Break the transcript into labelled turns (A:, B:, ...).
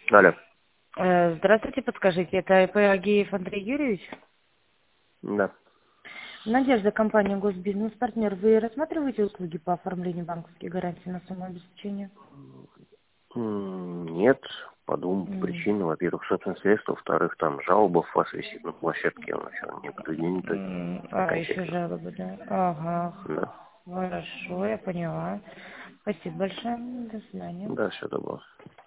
A: Алло.
B: Здравствуйте, подскажите, это ИП Агеев Андрей Юрьевич?
A: Да.
B: Надежда, компания Госбизнес-партнер. Вы рассматриваете услуги по оформлению банковских гарантий на сумму обеспечения?
A: Нет, по двум
B: М,
A: причинам. Во-первых, собственные средства. Во-вторых, там жалоба в вас висит на площадке. Она еще некоторые дни не
B: еще
A: окончательно.
B: жалобы, да? Ага,
A: Да.
B: хорошо, я поняла. Спасибо большое, до свидания.
A: Да, все добро.